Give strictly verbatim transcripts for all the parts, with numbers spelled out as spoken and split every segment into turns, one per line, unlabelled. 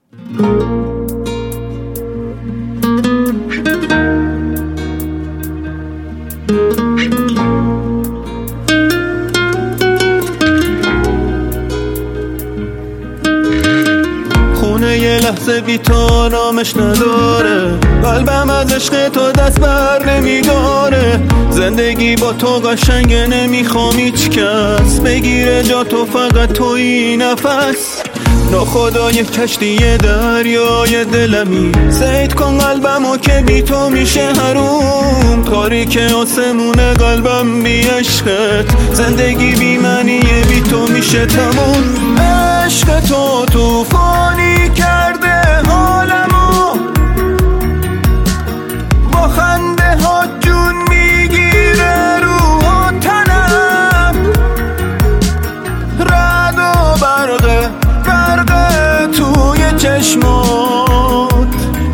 خونه یه لحظه بی تو نامش نداره، قلبم از عشق تو دست بر نمیداره. زندگی با تو قشنگه، نمیخوام هیچ کس بگیره جا تو، فقط توی نفس. ناخدای کشتی دریای دلمی، سید کن قلبمو که بی تو میشه حروم. تاریک آسمون قلبم بی عشقت، زندگی بی معنیه بی تو میشه تموم. عشق تو توفانی کرده حالمو، با خنده ها جون میگیره روح و تنم. رعد و برق برق توی چشمات،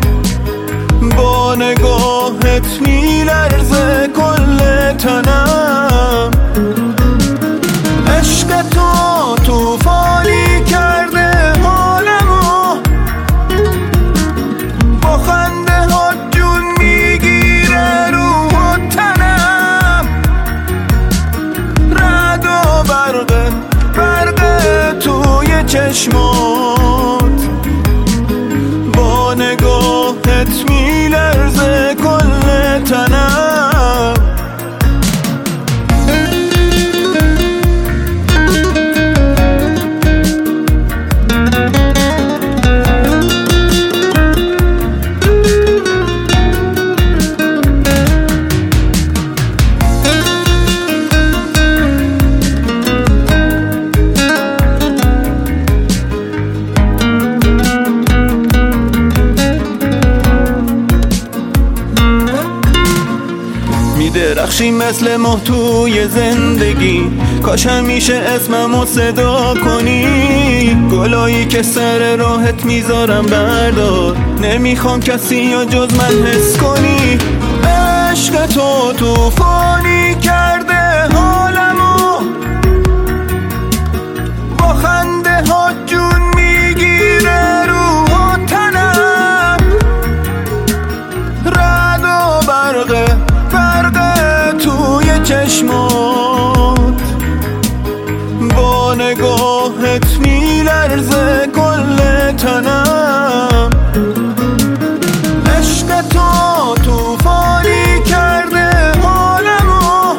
با نگاهت میلرزه کل تنم. عشق تو توفانی کرده حالمو، با خنده ها جون میگیره روح و تنم. رعد و برق برق توی چشمات، با نگاهت میلرزه کل تنم. درخشی مثل ماه توی زندگی، کاش همیشه اسممو صدا کنی. گلایی که سر راهت میذارم بردار، نمیخوام کسی یا جز من حس کنی. عشق تو توفانی کرده حالمو، با خنده ها جون میگیره روح و تنم. رعد و برق برق توی چشمات، با نگاهت میلرزه کل تنم. عشق تو توفانی کرده حالمو،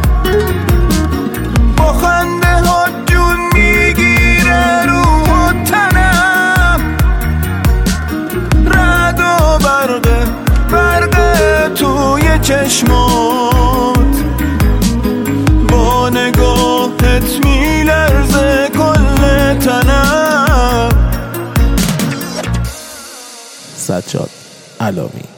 با خنده ها جون میگیره روح و تنم. رعد و برق برق توی چشمات، با نگاهت میلرزه کل تنم.
سجاد علامی.